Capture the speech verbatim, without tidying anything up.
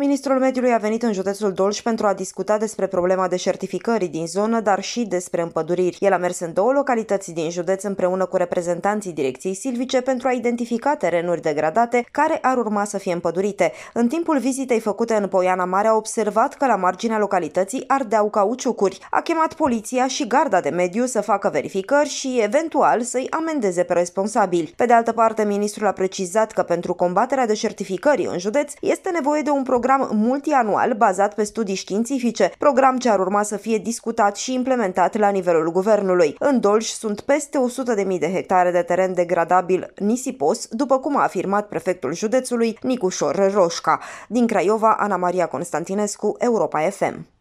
Ministrul Mediului a venit în județul Dolj pentru a discuta despre problema deșertificării din zonă, dar și despre împăduriri. El a mers în două localități din județ împreună cu reprezentanții Direcției Silvice pentru a identifica terenuri degradate care ar urma să fie împădurite. În timpul vizitei făcute în Poiana Mare a observat că la marginea localității ardeau cauciucuri. A chemat poliția și garda de mediu să facă verificări și eventual să-i amendeze pe responsabili. Pe de altă parte, ministrul a precizat că pentru combaterea deșertificării în județ este nevoie de un program multianual bazat pe studii științifice, program ce ar urma să fie discutat și implementat la nivelul guvernului. În Dolj sunt peste o sută de mii de hectare de teren degradabil nisipos, după cum a afirmat prefectul județului Nicușor Roșca. Din Craiova, Ana Maria Constantinescu, Europa F M.